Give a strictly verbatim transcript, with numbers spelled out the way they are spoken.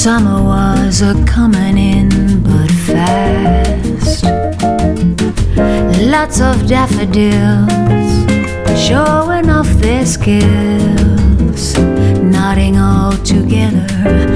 Summer was a coming in but fast. Lots of daffodils showing off their skills, nodding all together